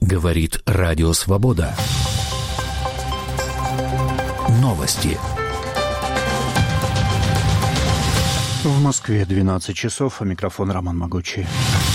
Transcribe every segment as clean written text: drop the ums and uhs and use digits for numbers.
Говорит Радио Свобода. Новости. В Москве 12 часов, а микрофон Роман Могучий.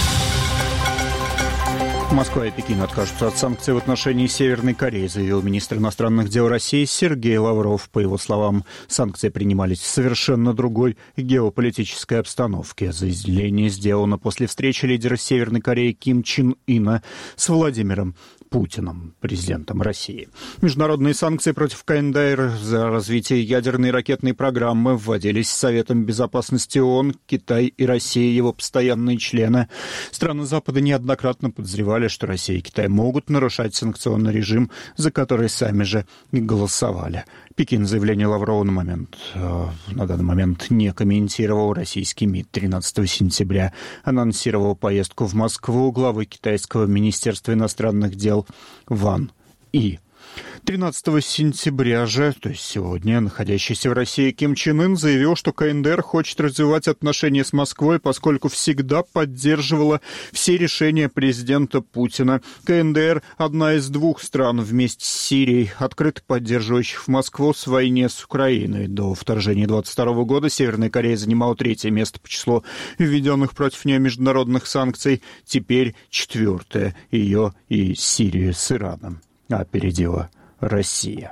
Москва и Пекин откажутся от санкций в отношении Северной Кореи, заявил министр иностранных дел России Сергей Лавров. По его словам, санкции принимались в совершенно другой геополитической обстановке. Заявление сделано после встречи лидера Северной Кореи Ким Чен Ына с Владимиром Путиным, президентом России. Международные санкции против КНДР за развитие ядерной и ракетной программы вводились Советом Безопасности ООН. Китай и Россия, его постоянные члены. Страны Запада неоднократно подозревали, что Россия и Китай могут нарушать санкционный режим, за который сами же и голосовали. Пекин заявление Лаврова на данный момент не комментировал. Российский МИД 13 сентября анонсировал поездку в Москву главы китайского министерства иностранных дел Ван И. 13 сентября же, то есть сегодня, находящийся в России Ким Чен Ын заявил, что КНДР хочет развивать отношения с Москвой, поскольку всегда поддерживала все решения президента Путина. КНДР – одна из двух стран вместе с Сирией, открыто поддерживающих Москву в войне с Украиной. До вторжения 1922 года Северная Корея занимала 3-е место по числу введенных против нее международных санкций. Теперь 4-е. Ее и Сирию с Ираном опередила Россия.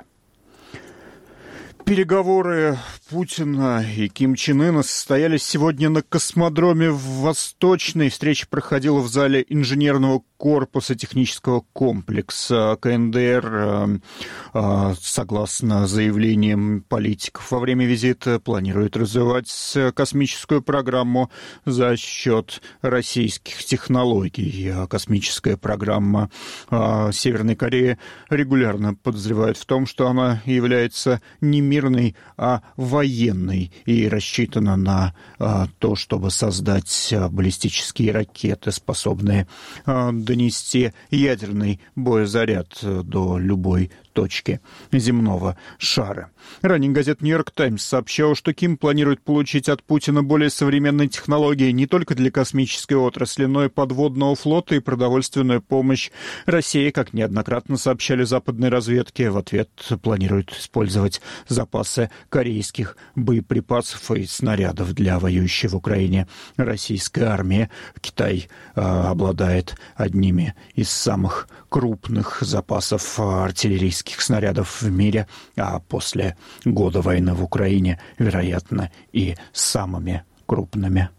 Переговоры Путина и Ким Чен Ына состоялись сегодня на космодроме в Восточной. Встреча проходила в зале инженерного корпуса технического комплекса. КНДР, согласно заявлениям политиков, во время визита планирует развивать космическую программу за счет российских технологий. Космическая программа Северной Кореи регулярно подозревает в том, что она является не мирной, а военной и рассчитана на то, чтобы создать баллистические ракеты, способные донести ядерный боезаряд до любой точки земного шара. Ранее газета «Нью-Йорк Таймс» сообщала, что Ким планирует получить от Путина более современные технологии не только для космической отрасли, но и подводного флота и продовольственную помощь. Россия, как неоднократно сообщали западные разведки, в ответ планирует использовать запасы корейских боеприпасов и снарядов для воюющей в Украине российской армии. Китай обладает одними из самых крупных запасов артиллерийских снарядов в мире, а после года войны в Украине, вероятно, и самыми крупными.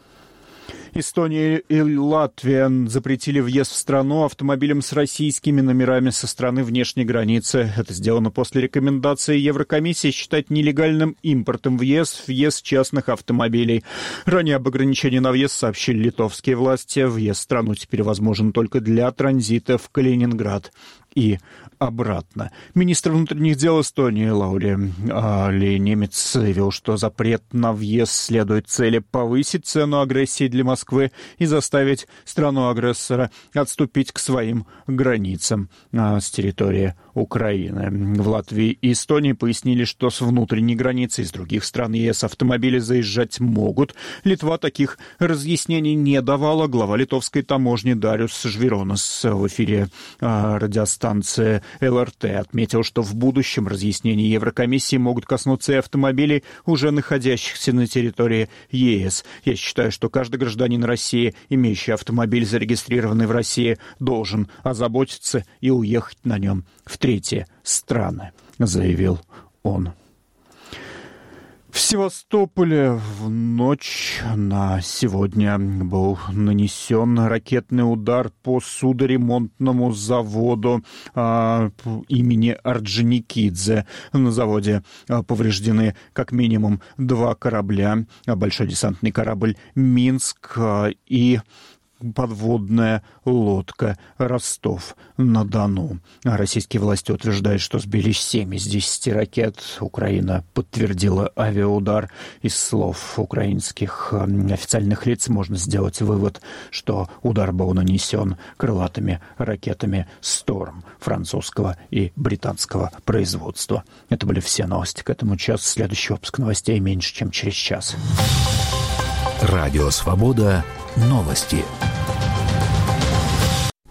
Эстония и Латвия запретили въезд в страну автомобилям с российскими номерами со стороны внешней границы. Это сделано после рекомендации Еврокомиссии считать нелегальным импортом въезд частных автомобилей. Ранее об ограничении на въезд сообщили литовские власти. Въезд в страну теперь возможен только для транзита в Калининград и обратно. Министр внутренних дел Эстонии Лаури Немец заявил, что запрет на въезд следует цели повысить цену агрессии для Москвы и заставить страну-агрессора отступить к своим границам с территории Украины. В Латвии и Эстонии пояснили, что с внутренней границы из других стран ЕС автомобили заезжать могут. Литва таких разъяснений не давала. Глава литовской таможни Дариус Жвиронас в эфире радиостанции ЛРТ отметил, что в будущем разъяснения Еврокомиссии могут коснуться и автомобилей, уже находящихся на территории ЕС. Я считаю, что каждый гражданин России, имеющий автомобиль, зарегистрированный в России, должен озаботиться и уехать на нем в третьи страны, заявил он. В Севастополе в ночь на сегодня был нанесен ракетный удар по судоремонтному заводу имени Орджоникидзе. На заводе повреждены как минимум 2 корабля, большой десантный корабль «Минск» и подводная лодка «Ростов-на-Дону». Российские власти утверждают, что сбили 7 из 10 ракет. Украина подтвердила авиаудар. Из слов украинских официальных лиц можно сделать вывод, что удар был нанесен крылатыми ракетами «Сторм» французского и британского производства. Это были все новости к этому часу. Следующий выпуск новостей меньше, чем через час. Радио «Свобода». Новости.